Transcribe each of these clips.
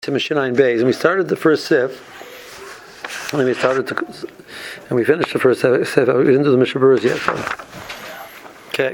Mishnah Beis, and we started the first sif, and we finished the first sif. We didn't do the Mishnah Berurah yet. Okay.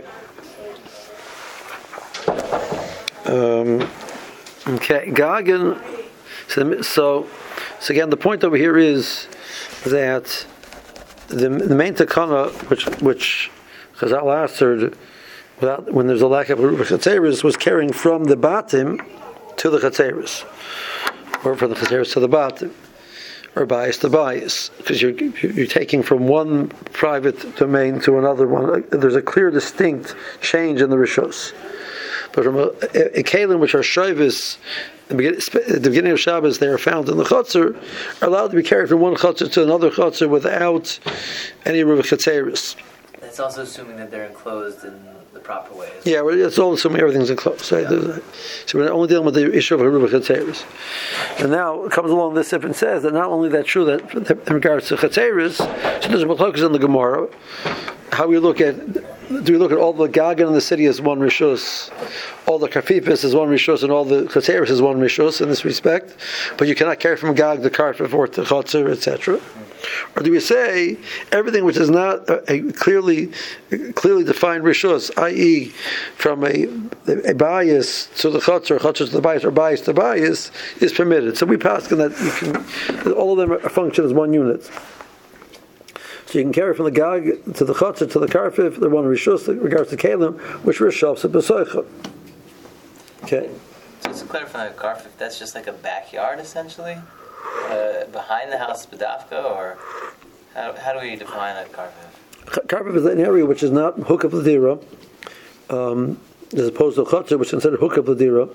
Okay. Gagan. So again, the point over here is that the main takana, which Chazal answered, when there's a lack of chatzeris, was carrying from the batim to the chatzeris, or from the chatzeris to the batim, or bias to bias, because you're taking from one private domain to another one. There's a clear, distinct change in the rishos. But from a kalim which are shovis, at the beginning of Shabbos, they are found in the chutzner, are allowed to be carried from one chutzner to another chutzner without any ruva chatzeris. It's also assuming that they're enclosed in the proper way. Yeah, it's all assuming everything's enclosed. Right? Yeah. So we're only dealing with the issue of Haruba Chatzeris. And now it comes along this and says that not only that's true that in regards to Chatzeris, so there's a machlokas in the Gemara. How do we look at all the Gagan in the city as one rishus, all the Kafifis as one rishus, and all the Chatzeris as one rishus in this respect? But you cannot carry from Gag the Karfif or to Chatzer, etc. Or do we say everything which is not a clearly defined rishus, i.e., from a bias to the chutzner, chutzner to the bias, or bias to bias, is permitted? So we pass on that all of them are function as one unit. So you can carry from the gag to the chutzner to the karfif, the one rishus in regards to kalim, which rishus at besoicha. Okay. So to clarify, the karfif, that's just like a backyard essentially. Behind the house bedafka, or how do we define a karfif? Karfif is an area which is not hookup l'dira, as opposed to chutzner, which is considered hookup l'dira,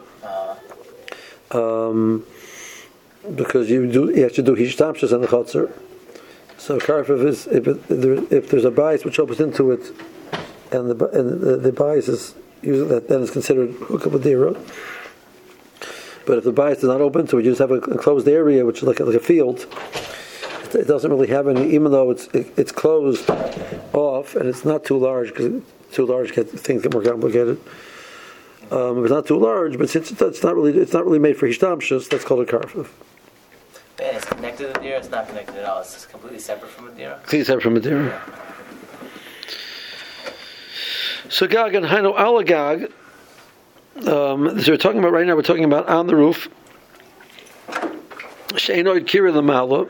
because you have to do hishtamshus on the chutzner. So karfif is if there's a bias which opens into it, and the bias is using that, then it's considered hookup l'dira. But if the bias is not open to it, you just have an enclosed area, which is like a field. It doesn't really have any, even though it's closed off and it's not too large, because too large things get more complicated. It's not too large, but since it's not really made for hishtamshus, that's called a karfif. And it's connected to the dira. It's not connected at all. It's just completely separate from the dira. Completely separate from the dira. So gag and haino alagag. So we're talking about right now. We're talking about on the roof. She'enoid kira l'mala.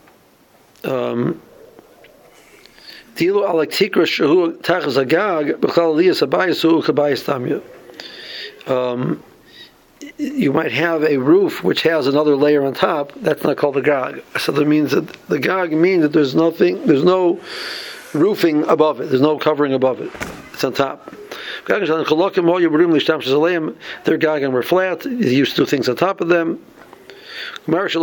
Dilu alak tikra shehu tachas agag b'chal aliyas abayis hu kabayis tamya. You might have a roof which has another layer on top. That's not called a gag. So that means that the gag means that there's no roofing above it. There's no covering above it. It's on top. Their gagan were flat. He used to do things on top of them. Now the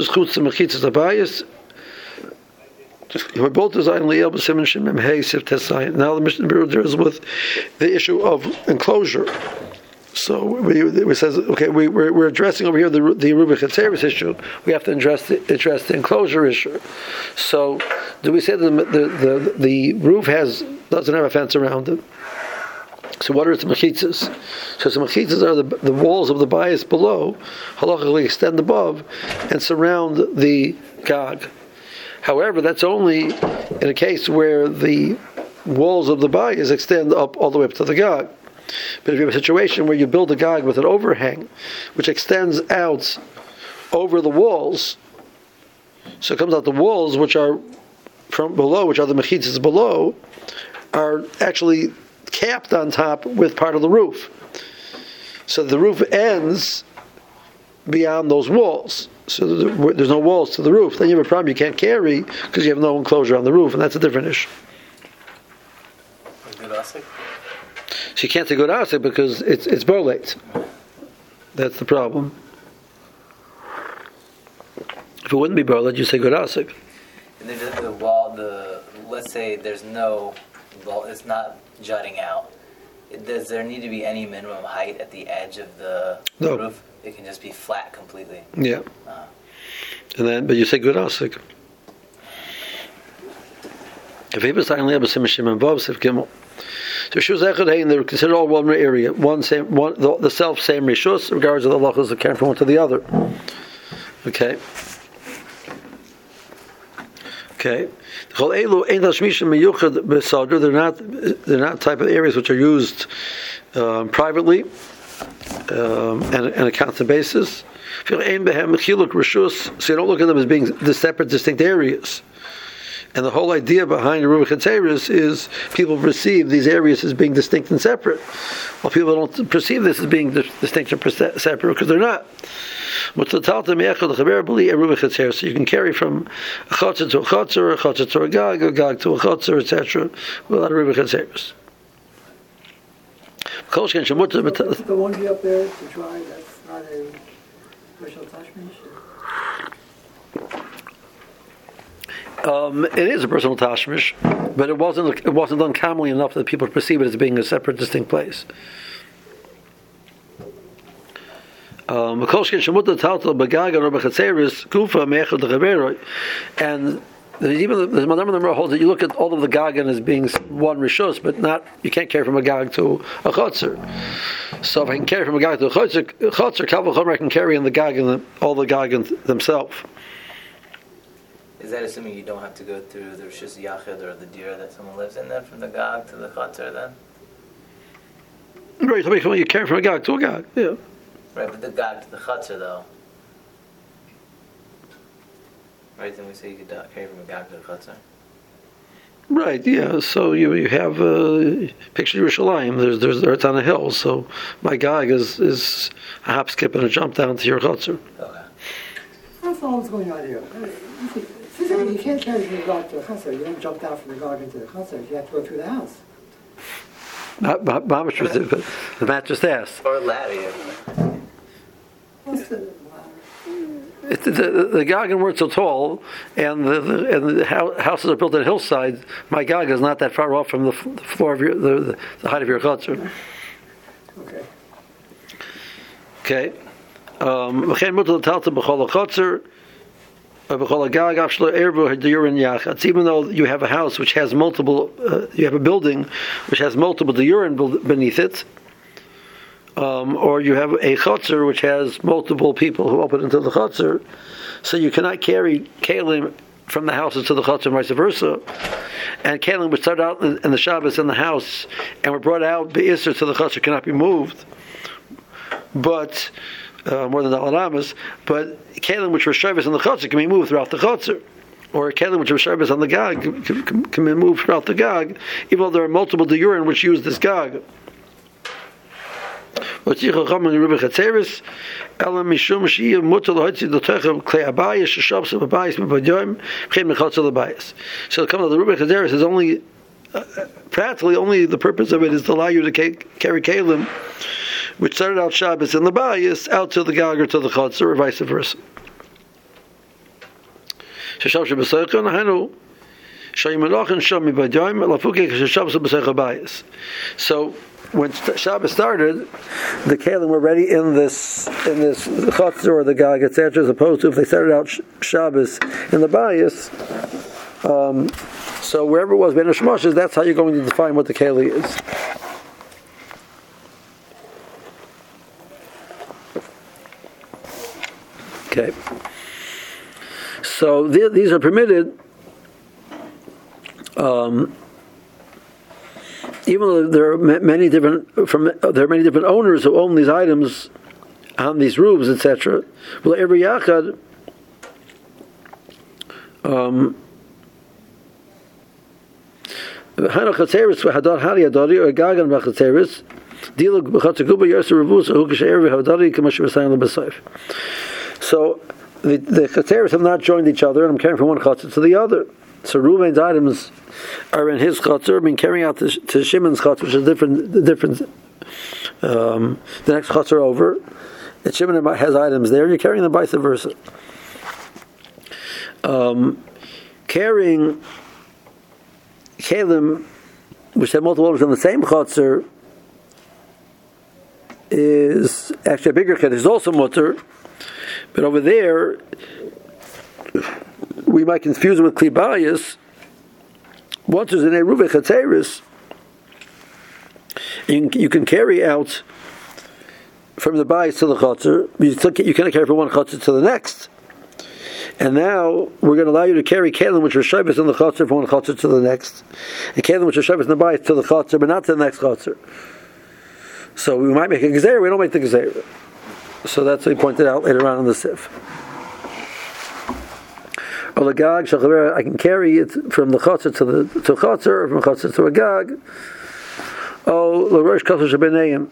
Mishnah Berurah deals with the issue of enclosure. So we says, okay, we're addressing over here the Ruba Chatzeris issue. We have to address the enclosure issue. So do we say that the roof doesn't have a fence around it? So what are the mechitzas? So the mechitzas are the walls of the bias below, halachically extend above, and surround the gag. However, that's only in a case where the walls of the bias extend up all the way up to the gag. But if you have a situation where you build a gag with an overhang, which extends out over the walls, so it comes out the walls which are from below, which are the mechitzas below, are actually capped on top with part of the roof. So the roof ends beyond those walls. So there's no walls to the roof. Then you have a problem you can't carry because you have no enclosure on the roof, and that's a different issue. So you can't say good asik because it's bolate. That's the problem. If it wouldn't be bolate, you say good asik. And the wall, let's say there's no wall, it's not jutting out. Does there need to be any minimum height at the edge of the roof? It can just be flat completely. Yeah. But you say good asik. If he was saying lebas himshim and vav sif gimel. So Rishus Echad Hein, they're considered all one area, the self same Rishus, regards of the halachas that came from one to the other. Okay. Okay. They're not type of areas which are used privately and a constant basis. So you don't look at them as being the separate, distinct areas. And the whole idea behind the Rubik Hatzeris is people perceive these areas as being distinct and separate. Well, people don't perceive this as being distinct and separate because they're not. So you can carry from a chotzer to a chotzer, a chotzer to a gag to a chotzer, etc. without a Rubik Hatzeris. The laundry up there to dry, that's not a special attachment? It is a personal tashmish, but it wasn't done commonly enough that people perceive it as being a separate, distinct place. And even the Madam holds that you look at all of the gagan as being one rishus, but not, you can't carry from a gag to a chotzer. So if I can carry from a gag to a chotzer, Kal V'chomer I can carry in the gagan, all the gagan themselves. Is that assuming you don't have to go through the rishus yachid or the dira that someone lives in, then from the gag to the chotzer then? Right, so you carry from a gag to a gag, yeah. Right, but the gag to the chotzer though. Right, then we say you could carry from a gag to the chotzer. Right, yeah. So you have picture Yerushalayim. There's it's on a hill. So my gag is a hop, skip, and a jump down to your chotzer. Okay. That's all that's going on here. Physically, you can't carry from the gag to the chotzer. You don't jump down from the gag into the chotzer. You have to go through the house. The mattress ass. Or ladder. What's the the gagan weren't so tall, and the houses are built on hillsides. My gaga is not that far off from the floor of the height of your chotzer. Okay. Okay. Even though you have a house which has multiple, you have a building which has multiple diurin beneath it. Or you have a chotzer which has multiple people who open into the chotzer, so you cannot carry kalim from the houses to the chotzer and vice versa. And kalim which start out in the Shabbos in the house and were brought out be'isr to the chotzer cannot be moved, but more than the alamas. But kalim which were Shabbos in the chotzer can be moved throughout the chotzer. Or kalim which were Shabbos on the gag can be moved throughout the gag, even though there are multiple diurin which use this gag. So it comes out the Rubik Hatzeris is only practically only the purpose of it is to allow you to carry kalim which started out Shabbos in the bayis out to the gag or to the chotzer or vice versa. So when Shabbos started, the kalim were ready in this chotzer or the gag, etc., as opposed to if they started out Shabbos in the bayis. So wherever it was ben hashmoshes, that's how you're going to define what the keli is. Okay. So these are permitted. Even though there are many different owners who own these items on these roofs, etc. Well, every yachad so the chatzeris have not joined each other, and I'm carrying from one chatzar to the other. So Reuven's items are in his chatzar, being carrying out to Shimon's chatzar, which is different. The next chatzar over, and Shimon has items there, and you're carrying them vice versa. Carrying kalim, which have multiple owners in the same chatzar, is actually a bigger ket. Is also mutter, but over there we might confuse it with klibayis. Once there's an Rubik Hatzeris, you can carry out from the bayis to the chotzer. You cannot carry from one chotzer to the next. And now we're going to allow you to carry kelim which are shabbos in the chotzer from one chotzer to the next, and kelim which are shabbos in the bayis to the chotzer, but not to the next chotzer. So we might make a gezerah, we don't make the gezerah. So that's what he pointed out later on in the sif. Or gag, I can carry it from the chotzer to chotzer, or from chotzer to a gag. Oh, l'rosh kosher shebeneim.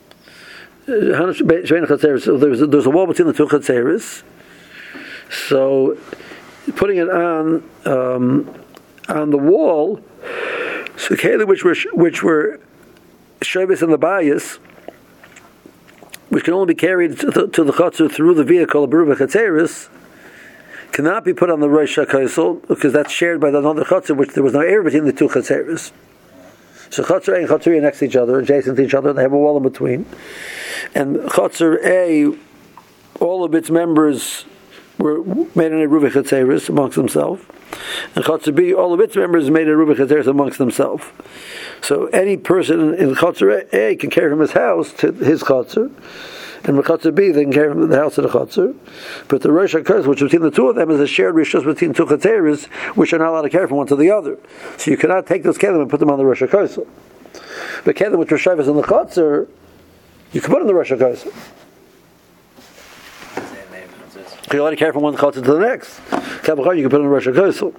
So there's a wall between the two chatzeres. So putting it on the wall, so kelim which were shabbos in the bayis, which can only be carried to the chotzer through the vehicle of beruva chatzeres, cannot be put on the rosh hakosel because that's shared by another chotzer, which there was no air between the two chatzeres. So chotzer A and chotzer B are next to each other, adjacent to each other. They have a wall in between. And chotzer A, all of its members were made in a Ruva Chatzeris amongst themselves. And chotzer B, all of its members made a Ruva Chatzeris amongst themselves. So any person in chotzer A can carry from his house to his chotzer, and with chotzer B they can carry from the house to the chotzer. But the Rosh HaKodesh, which between the two of them is a shared rishus between two chatzeris, which are not allowed to carry from one to the other. So you cannot take those kelim and put them on the Rosh HaKodesh. But kelim which are shabbos in the chotzer, you can put in the Rosh HaKodesh. You only carry from one chotzer to the next. Kabbalah, you can put in the Rosh HaKodesh.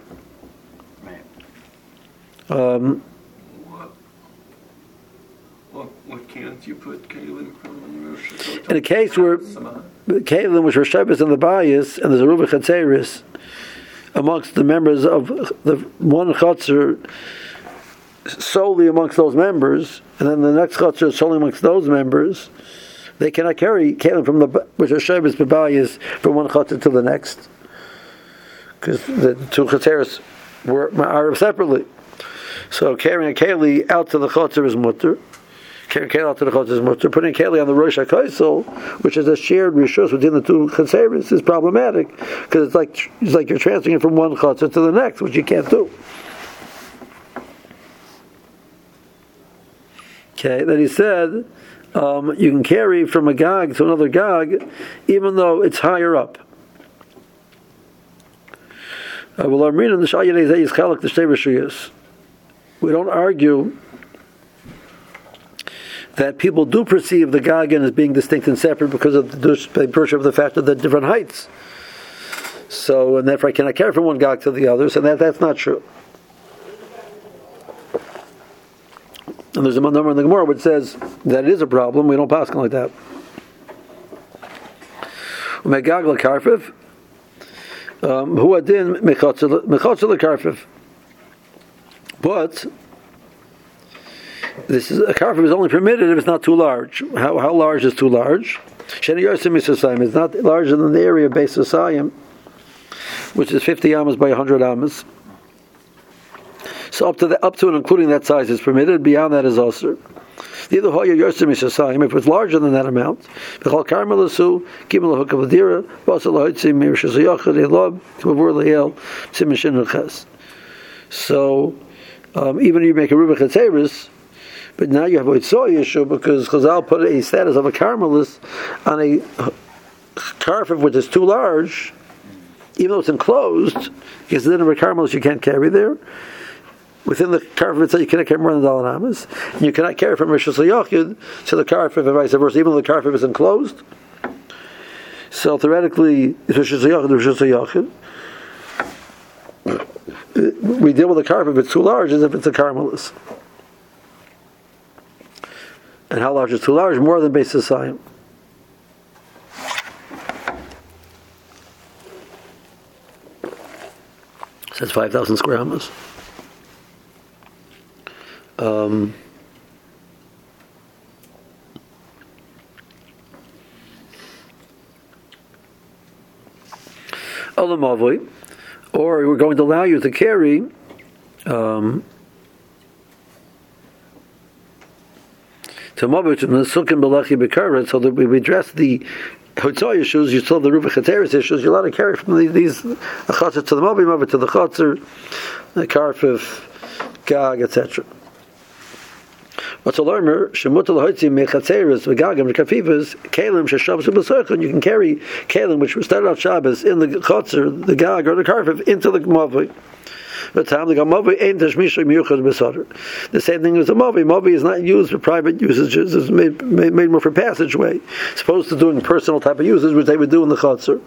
What can't you put kelim from the Rosh HaKodesh? In a case where kelim which were shabbos in the bayis and there's a Ruva Chatzeris amongst the members of the one chotzer, solely amongst those members, and then the next chotzer is solely amongst those members, they cannot carry kelim from the which are shabbos b'bayis from one chotzer to the next, because the two chatzeris are separately. So carrying a keli out to the chotzer is mutter. Carrying keli out to the chotzer is mutter. Putting keli on the Rosh HaKodesh, which is a shared rishus within the two chatzeris, is problematic because it's like you're transferring it from one chotzer to the next, which you can't do. Okay, then he said you can carry from a gag to another gag, even though it's higher up. We don't argue that people do perceive the gagan as being distinct and separate because of the virtue of the fact of the different heights. So, and therefore I cannot carry from one gag to the others, and that's not true. And there's a number in the Gemara which says that it is a problem. We don't pass like that. Megag l'karfiv, hu adin mechotzer l'karfiv. But this is a karfiv is only permitted if it's not too large. How large is too large? Sheni Yosim Yisosayim is not larger than the area of Beis Yisayim, which is 50 amas by 100 amas. So up to and including that size is permitted. Beyond that is also. If it's larger than that amount, so even if you make a Ruva Chatzeris, but now you have a Tzoi issue because Chazal put a status of a Carmelis on a karfiv which is too large, even though it's enclosed, because then of a Carmelis you can't carry there. Within the karfiv itself, you cannot carry more than Dalan Amas, and you cannot carry from Rishus HaYachid to the karfiv and vice versa, even though the karfiv is enclosed. So theoretically, it's Rishus HaYachid, we deal with the karfiv if it's too large as if it's a Carmelis. And how large is too large? More than Beis Yisayim. So that's 5,000 square amas. Or we're going to allow you to carry to Mavit and the Sukkim Belachi Bekaret, so that we address the Hotzah issues, you still have the Ruva Chatzeris issues, you're allowed to carry from these Chatzer to the Mavit to the Chatzer, the Karfif, Gag, etc. What's a learner? Shemutal hoitzim mechatzeres v'gagam v'kafivas kalim sheshavs b'sarchon. You can carry kalim which started off Shabbos in the chotzer, the gag or the karfiv into the mavoi. The same thing as a mavi. Mavi is not used for private usages. It's made more for passageway. It's opposed to doing personal type of uses, which they would do in the chotzer.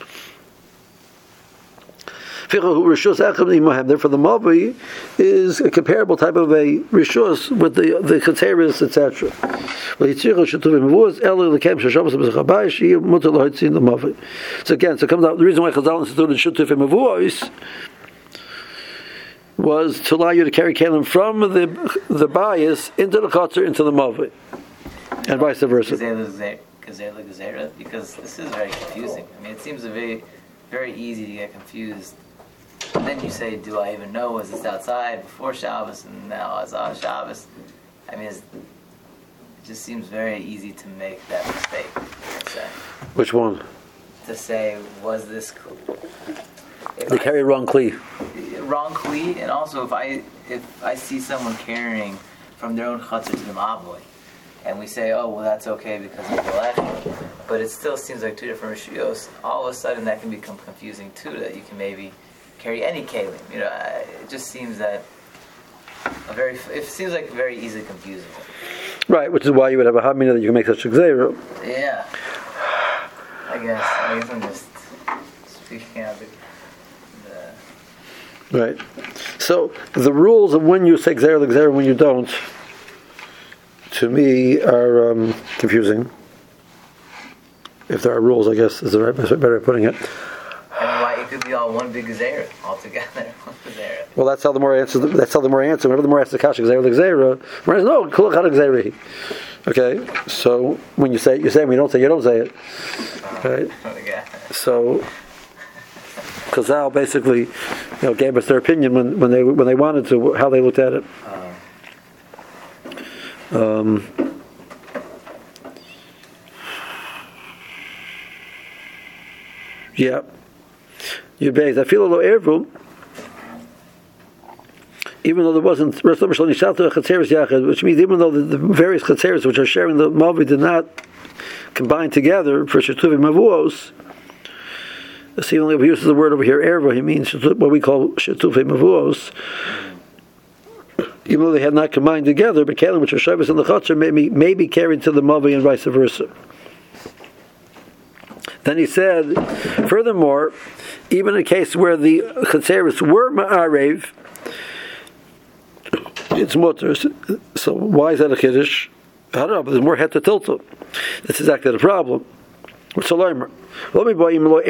Therefore, the mavi is a comparable type of a rishus with the chateris, etc. So again, so it comes out the reason why Chazal instituted shutuf mevuos was to allow you to carry kalim from the bias into the chotzer into the mavi, and vice versa. Because this is very confusing. I mean, it seems very, very easy to get confused. And then you say, do I even know, was this outside before Shabbos and now it's on Shabbos? I mean, it just seems very easy to make that mistake. Which one? To say, was this... They carry wrong kli. Wrong kli, and also if I see someone carrying from their own chutzner to the mavoi, and we say, oh, well, that's okay because of the lechim, but it still seems like two different rishuyos, all of a sudden that can become confusing too, that you can maybe carry any kalim. You know, it just seems that it seems like very easily confusing. Right, which is why you would have a hamina that you can make such a gzeira. Yeah. I guess I'm just speaking out Right. So the rules of when you say gzeira and when you don't, to me, are confusing. If there are rules, I guess is the right better way of putting it. And why it could be all one big gzeira altogether. Well, that's how the more answer. Whenever the more asks the kasha gzeira, no, kula chad gzeira. Okay, so when you say it, you say it. When you don't say it, you don't say it. Right. So Chazal basically, gave us their opinion when they wanted to, how they looked at it. Yeah. You base. I feel a little ervu. Even though there wasn't, which means even though the various chatzeres which are sharing the mavi did not combine together for shetuvim mavuos. See, only if he uses the word over here, erva, he means what we call shetuvim mavuos. Even though they had not combined together, but kalim which are shabbos and the chotzer may be carried to the mavi and vice versa. Then he said, furthermore, even in a case where the chatzeres were ma'arev, it's mutter. So why is that a kiddush? I don't know, but there's more head to tilta. That's exactly the problem. What's a learner? Not only in the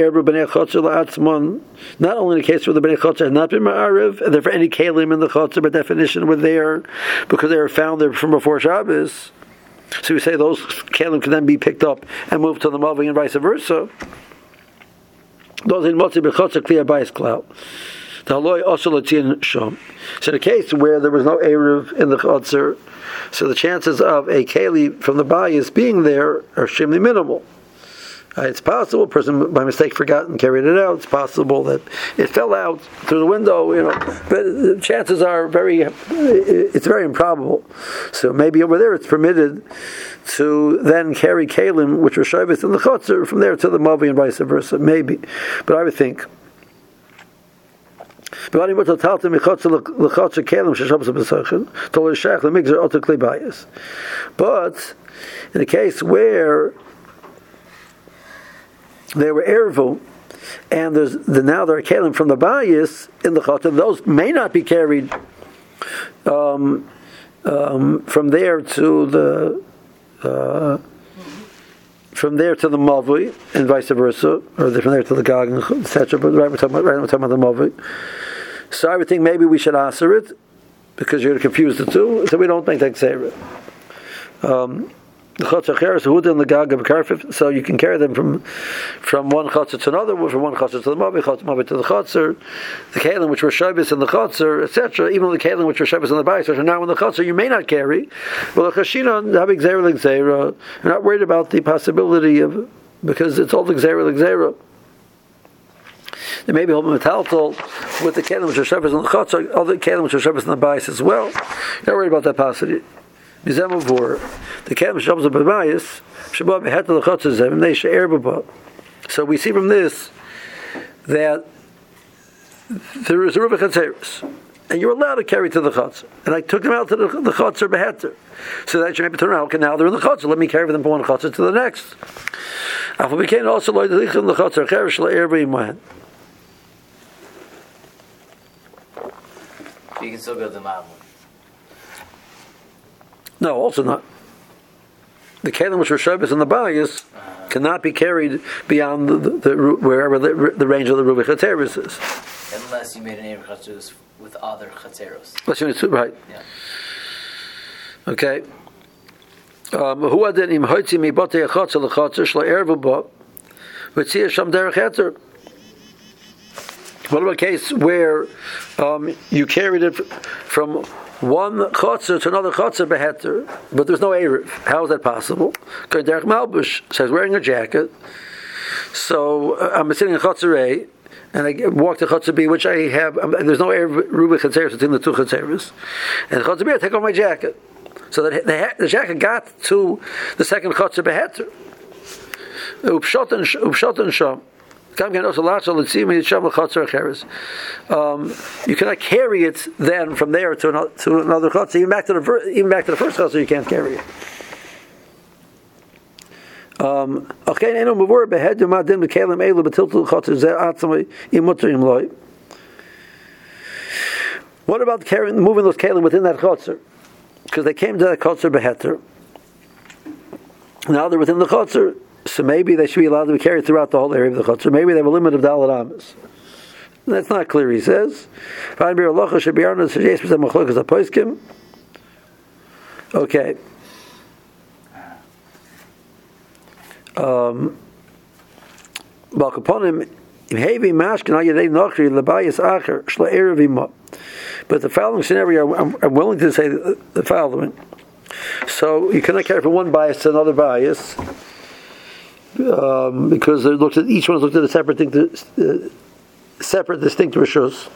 case where the bnei chotzer had not been ma'arev, and therefore any kalim in the chotzer by definition were there because they were found there from before Shabbos. So we say those kalim can then be picked up and moved to the mavi and vice versa. Those in motzi b'chotzer clear bias cloud. So the case where there was no eruv in the chotzer, so the chances of a keli from the bias being there are extremely minimal. It's possible a person by mistake forgot and carried it out. It's possible that it fell out through the window, but the chances are it's very improbable. So maybe over there it's permitted to then carry kalim, which are shabbos in the chotzer, from there to the mavi and vice versa. Maybe. But I would think. But in the case where they were ervu, and now there are kalim from the bias in the chotzer, those may not be carried from there to the mavi and vice versa, or from there to the gag, etc. But we're talking about the mavi. So I would think maybe we should answer it because you're going to confuse the two, so we don't make that gzeira. The chotzer cheres huda and the gag of karfif, so you can carry them from one chotzer to another, from one chotzer to the mavi to the chotzer. The kalim which were shabbos in the chotzer, etc. Even the kalim which were shabbos in the bayis, which are now in the chotzer, you may not carry. Well, the chashina having gzeira l'gzeira, you're not worried about the possibility of, because it's all the gzeira. There may be a metaltal with the kalim which are shabbos in the chotzer, other kalim which are shabbos in the bayis as well. You're not worried about that possibility. Mizemavur, the kelim shabos of bebayis, shabbat beheter l'chotzer zem, they she'er b'ba. So we see from this that there is a Ruva Chatzeris, and you're allowed to carry to the Chotzer. And I took them out to the Chotzer beheter, so that you maybe turn around, okay, now they're in the Chotzer, let me carry them from one Chotzer to the next. After we came also like the Chotzer, cherish la'er b'yimahen. You can still go to the Ma'amud. No, also not. The kelim which are Shabbos and the bayis cannot be carried beyond wherever the range of the Ruva Chatzeris is. Unless you made an Erev Chatzeros with other Chatzeros. Right. Yeah. Okay. Who adin im hoitzi mi batei achatzer lechatzer shlo ervu ba v'tzia sham derech heter. What about a case where you carried it from one chotzer to another chotzer beheter, but there's no erev? How is that possible? Because Derech Malbush says wearing a jacket. So I'm sitting in chotzer A, and I walk to chotzer B, which I have. There's no erev Ruva Chatzeris between the two chatzeris, and chotzer B I take off my jacket, so that the jacket got to the second chotzer beheter. Upshot sham. You cannot carry it then from there to another chotzer. Even back to the first chotzer, you can't carry it. What about moving those kelim within that chotzer? Because they came to that chotzer beheter. Now they're within the chotzer. So maybe they should be allowed to be carried throughout the whole area of the chotzer. Maybe they have a limit of dalet amas. That's not clear, he says. Okay. But the following scenario, I'm willing to say the following. So you cannot carry from one bias to another bias. Because each one looked at a separate thing, separate, distinct rishus.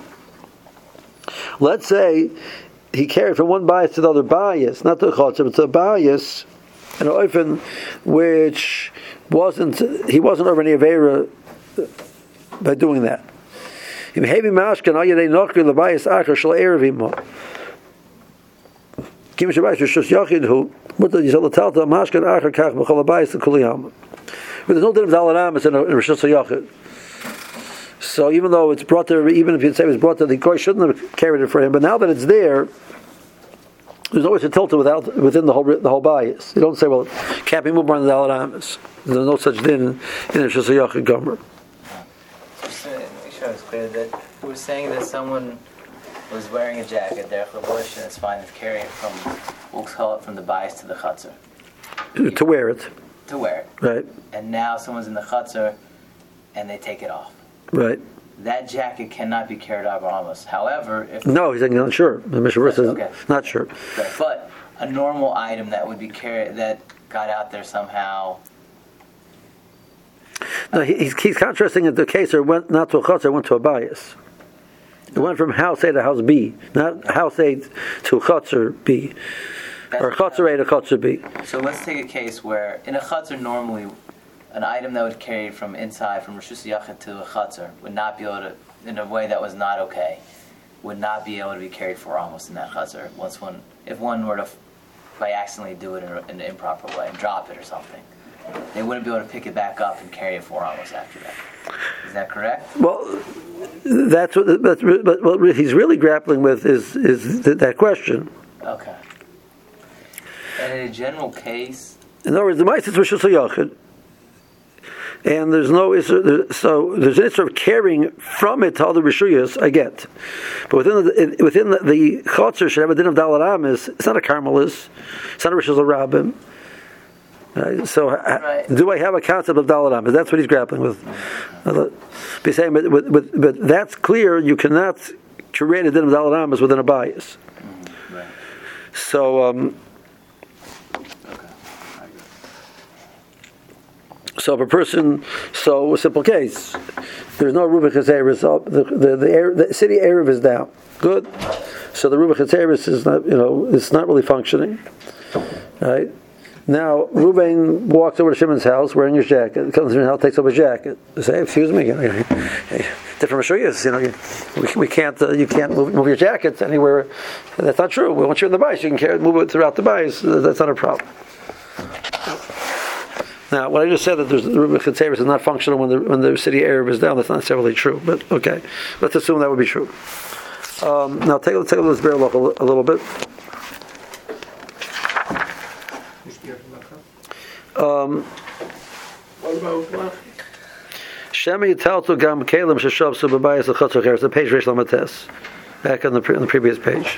Let's say he carried from one bias to the other bias, not to the chotzer, but to the bias, an oifen which he wasn't over any avera by doing that. But there's no din of dalet amas in Rishus HaYachid. So even though it's brought there, even if you'd say it was brought there, the Koy shouldn't have carried it for him. But now that it's there, there's always a tilta within the whole bias. You don't say, well, it can't be moved on the dalet amas. There's no such din in Rishus HaYachid Gomer. Just to make sure it's clear that we're saying that someone was wearing a jacket, derech lebush, and it's fine to carry it from, we'll call it from the bias to the chotzer. To wear it. To wear it. Right. And now someone's in the chotzer, and they take it off. Right. That jacket cannot be carried out by Amos. However, if... No, he's saying not sure. The Mishnah says not sure. Right. But a normal item that would be carried, that got out there somehow... No, he's contrasting the case where it went not to a chotzer, it went to a bias. It went from house A to house B, not house A to chotzer B, or chotzer A to chotzer B. So let's take a case where in a chotzer normally, an item that would carry from inside, from Rishus HaYachid to a chotzer, would not be able to, in a way that was not okay, would not be able to be carried for almost in that chotzer. If one were to, by accidentally do it in an improper way, and drop it or something, they wouldn't be able to pick it back up and carry it for almost after that. Is that correct? Well, that's what he's really grappling with is that question. Okay. And in a general case, in other words, the mice is Rishus HaYachid, and there's no so there's an issue of carrying from it to other rishuyas. I get, but within the chotzer should have a din of dalet amas. It's not a karmelis. It's not a Rishus HaRabim. Right. So, do I have a concept of dalet amas? That's what he's grappling with. Be saying, but that's clear. You cannot create a din of dalet amas within a bias. Mm-hmm. Right. So, so if a person, a simple case, there's no Ruva Chatzeris. The city Erev is down. Good. So the Reuben Chetzeris is not, it's not really functioning, right? Now Reuben walks over to Shimon's house wearing his jacket. Comes in his house, takes off his jacket. They say, "Excuse me, different Meshuyas. We can't. You can't move your jackets anywhere. That's not true. Once you're in the bayis, you can move it throughout the bayis. That's not a problem." Now, what I just said that the Reuben Chetzeris is not functional when the city Erev is down. That's not necessarily true, but okay, let's assume that would be true. Now, take a look at this bear look a little bit. What about Shema Yitaltu Gam Kalim Sheshav Subabayas L'Chotzer Cheres. The page Reish Lamates, back on the previous page.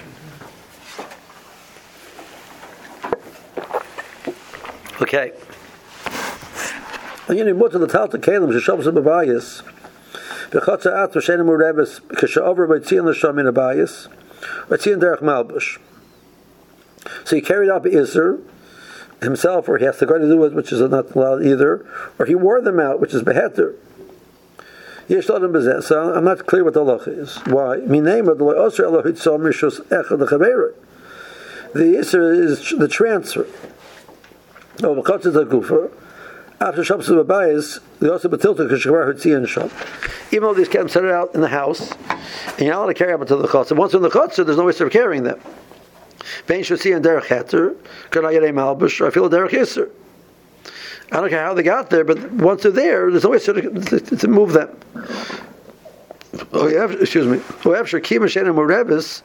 Okay. Again, much of the Talta Kalim Sheshav Subabayas. B'Chotzer At V'Shenim Urebes K'She'over B'Tzion L'Sham Min Abayas B'Tzion Derech Malbush. So he carried out Be'Isr himself, or he has to go to do it, which is not allowed either, or he wore them out, which is beheter. So I'm not clear what the halacha is. Why? The isser is the transfer. Even though these can set it out in the house, and you're not allowed to carry them until the chutzah. Once in the chutzah, there's no way of carrying them. Bein Shasi and Derech Heter, could I get a malbush, or I feel a Derech Yisr. I don't care how they got there, but once they're there, there's no way to move them. Oh, yeah, excuse me. Oh, after Kima Shenim Murebis,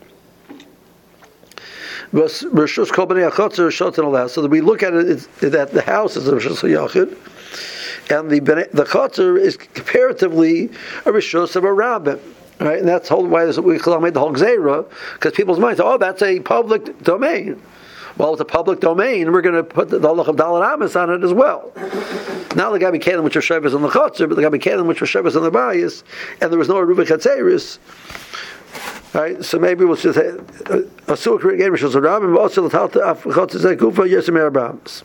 was Rishus Kol Bnei HaChotzer Shot and all. So that we look at it that the house is a Rishus HaYachid, and the Chotzer is comparatively a Rishus of a Rabbin. Right, and that's why we made the whole Gzeira, because people's minds say, that's a public domain. Well, it's a public domain, we're going to put the halach of Dalet Amos on it as well. Now the Gabi Kalim, which are Shavas on the Chotzer, but the Gabi Kalim, which are Shavas on the Bayis, and there was no Reuben Chetzeris. Right, so maybe we'll just say, Asur Kriyagen Rishos Rabbim, but also the Talta Af Chotzer Zeh Kufa Yesim Arabams.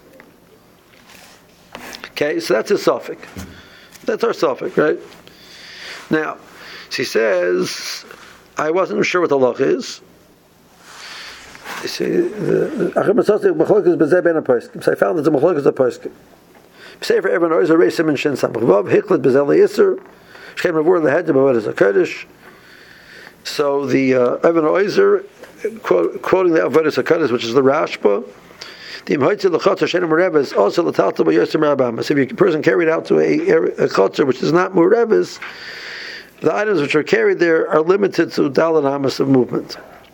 Okay, so that's his suffix. That's our suffix, right? Now, she says, I wasn't sure what the law is. So I found that the machlokes a poskim. Say for everyone, always a race in Shin Samachvav, Hiklet Bezel Yisr, Shem Ravur the head of what is a Kurdish. So the Evan Oizer, quoting the Avodas HaKodesh, which is the Rashba, the Imhoitzi L'Chotzer Shenim Mureves, also L'Talta B'Yosem Rabam. So if a person carried out to a Chotzer which is not Mureves, the items which are carried there are limited to Dalet Amos of movement.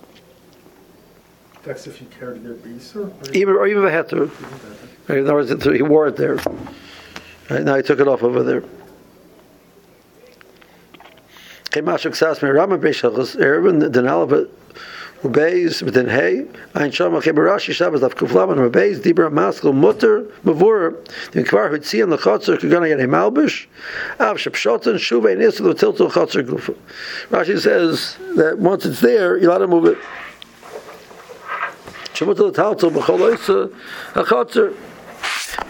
That's if you carried their Beiser? Or even a heter. Right, in other words, he wore it there. Right, now he took it off over there. Ubeis within hay, ein shama chebarashi Shabbos daf kuflam and ubeis dibra maskul mutter mavur the kvar hutzi and the chotzer could gonna get a malbush av shepshoten shuve and isu the tiltul chotzer gufu. Rashi says that once it's there, you let him move it. Shemutel taltul b'chol oisa a chotzer. To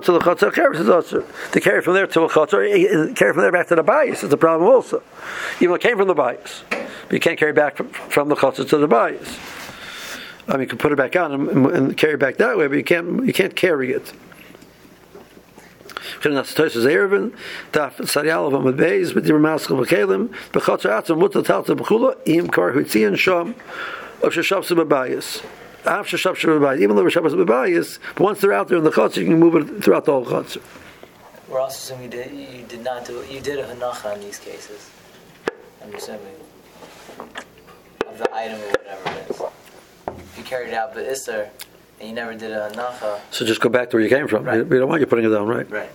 carry from there to a chotzer, carry from there back to the bayis is a problem also. Even though it came from the bayis, but you can't carry back from the chotzer to the bayis. I mean, you can put it back on and carry it back that way, but you can't carry it. Even though Shabbos B'Bayis, but once they're out there in the Chotzer, you can move it throughout the whole Chotzer. We're also assuming you did a Hanacha in these cases. I'm assuming. Of the item or whatever it is. If you carried it out B'Isser, and you never did a Hanacha. So just go back to where you came from. Right. We don't want you putting it down, right? Right.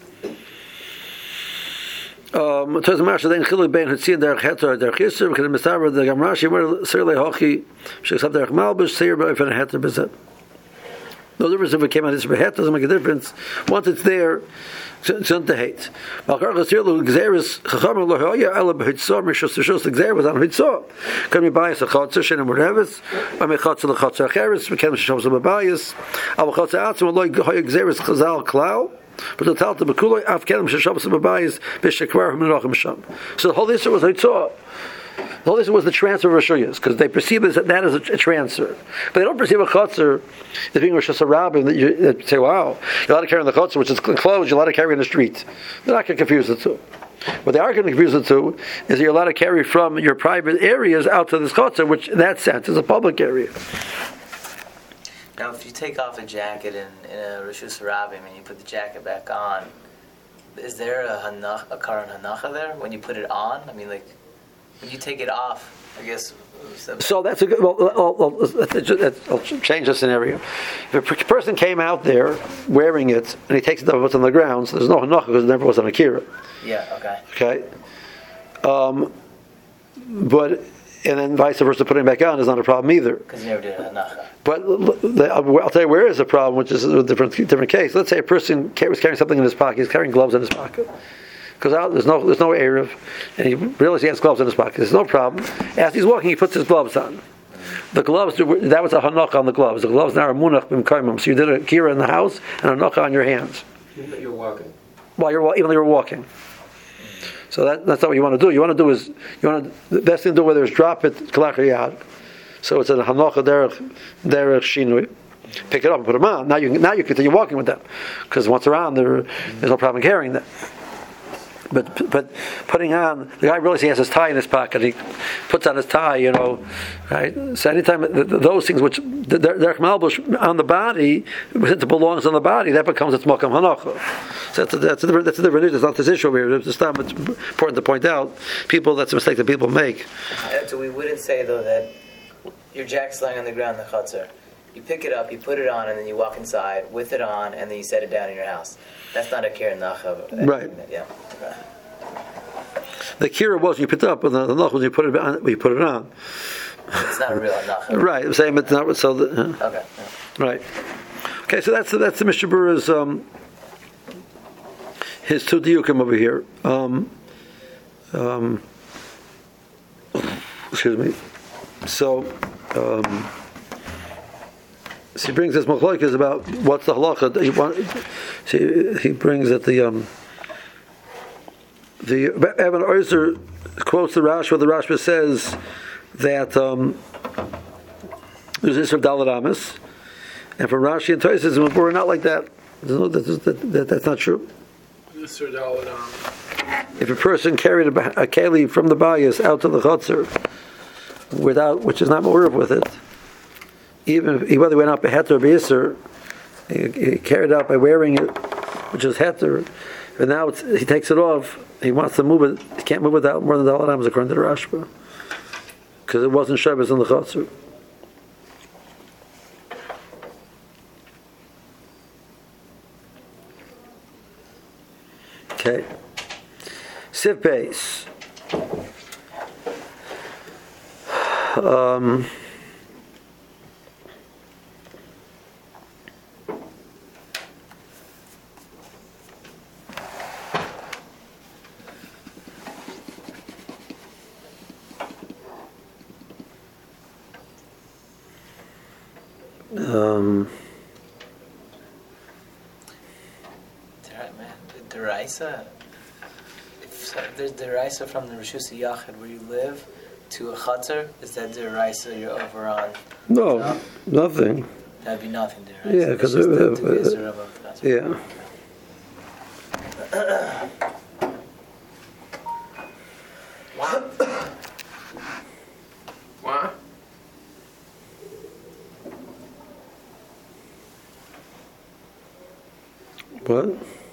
Then Chiluk Ben Hutzin Derech Heter Derech Yisr because the Mistaber the Gamrashi were Sirlei Hochi Sheksav Derech Malbush Seir B'Ofen Heter B'Zet. No difference if it came out this B'Het doesn't make a difference. Once it's there, it's not to hate. Malkar Chasirlu Gzeris Chacham Lo Hoya Ela B'Hitzor Mishus Tishus the Gzer was on Hitzor. Can we buy a Chotzer Shenem Revis? I mean Chotzer the Chotzer Cheres. We can't show some B'Bayis. Al Chotzer Atzim Lo Hoya Gzeris Chazal Klau. But the Talta B'Kuloi Af Kelim Sheshavos B'Bayis B'Shekvar Menachem Sham. So the whole issue was Hitzor. All this was the transfer of Rishuyas, because they perceive that as a transfer. But they don't perceive a chutzner as being Rosh Hashanah, that say, wow, you're allowed to carry in the chutzner, which is enclosed, you're allowed to carry in the street. They're not going to confuse the two. What they are going to confuse the two is you're allowed to carry from your private areas out to this chutzner, which in that sense is a public area. Now, if you take off a jacket in a Rosh Hashanah and you put the jacket back on, is there a current hanacha there when you put it on? I mean, like, when you take it off, I guess. So that's a good. I'll change the scenario. If a person came out there wearing it and he takes it off what's on the ground, so there's no hanacha because it never was an akira. Yeah. Okay. But and then vice versa, putting it back on is not a problem either. Because you never did a hanacha. But I'll tell you where is a problem, which is a different case. Let's say a person was carrying something in his pocket. He's carrying gloves in his pocket. Because there's no Erev, and he realizes he has gloves in his pocket. There's no problem. As he's walking, he puts his gloves on. The gloves, that was a hanach on the gloves. The gloves now are munach b'mkaimim. So you did a kira in the house and a hanach on your hands. You're walking. Even though you're walking. So that's not what you want to do. The best thing to do whether it's drop it kalach yad. So it's a hanocha derech shinui. Pick it up and put them on. Now you can continue walking with them, because once they're on, there's no problem carrying them. But putting on, the guy realizes he has his tie in his pocket. He puts on his tie, right? So anytime those things which they're malbush on the body, since it belongs on the body, that becomes its makam hanacha. So that's a different issue. It's not this issue over here. It's important to point out. That's a mistake that people make. So we wouldn't say though that your jacket's lying on the ground in the chutzner. You pick it up, you put it on, and then you walk inside with it on, and then you set it down in your house. That's not a kira nacha. Right. Yeah. Okay. The kira was you picked it up, and the nacha was you put it on. It's not a real nacha. Right. I'm saying it's not. So. Okay. Yeah. Right. Okay. So that's the Mishnah Berurah's his two diukim over here. Excuse me. So. So he brings this machlokes about what's the halacha. He brings that the Evan Ozer quotes the Rashba. The Rashba says that there's this of Daled Amos, and from Rashi and Tosfos, we're not like that. That's not true. If a person carried a keli from the bayis out to the chutzner which is not ma'urev with it. Even whether he went out by heter or b'yisr, he carried it out by wearing it, which is heter, and now he takes it off. He wants to move it. He can't move it out more than Daled Amos according to the Rashba, because it wasn't Shabbos in the chutzner. Okay. Siv base. Deraisa. If there's deraisa from the Rishus Yachid where you live to a chutzner, is that deraisa you're over on? No, nothing. That'd be nothing deraisa. Yeah, because yeah. What? What?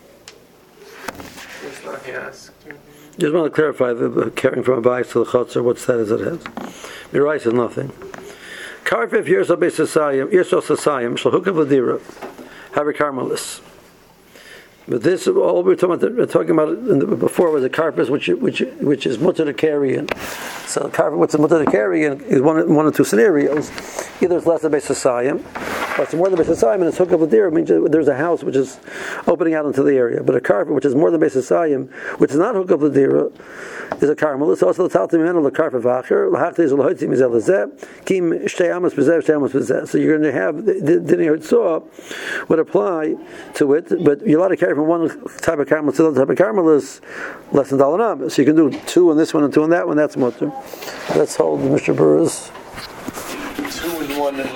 It's not he asked. Just want to clarify the carrying from a bias to the chutzner. What status it has? Mirais is nothing. Karfif Yersal Beisasayim Yersal Sasayim Shalhukav Ladira Haver Carmelis. But this, all we're talking about before was a carpus which is mutter to carry in. So carpus, what's mutter to carry in is one of two scenarios. Either it's less than Beisasayim, or it's more than Beisasayim, and it's hook of a deer. Means there's a house which is opening out into the area. But a carpet which is more than Beisasayim, which is not hook of the deer, is a carmel. It's also the taltim imenu the carpet vacher. Lahachti is lahoitzi mizel lezeh kim shtei amos b'zeh shtei amos b'zeh. So you're going to have the Yitzhak would apply to it, but you're allowed to carry from one type of carmel to the other type of carmel is less than Daled Amos. So you can do two on this one and two on that one. That's mutter. Let's hold Mr. Burris. 2 and 1 in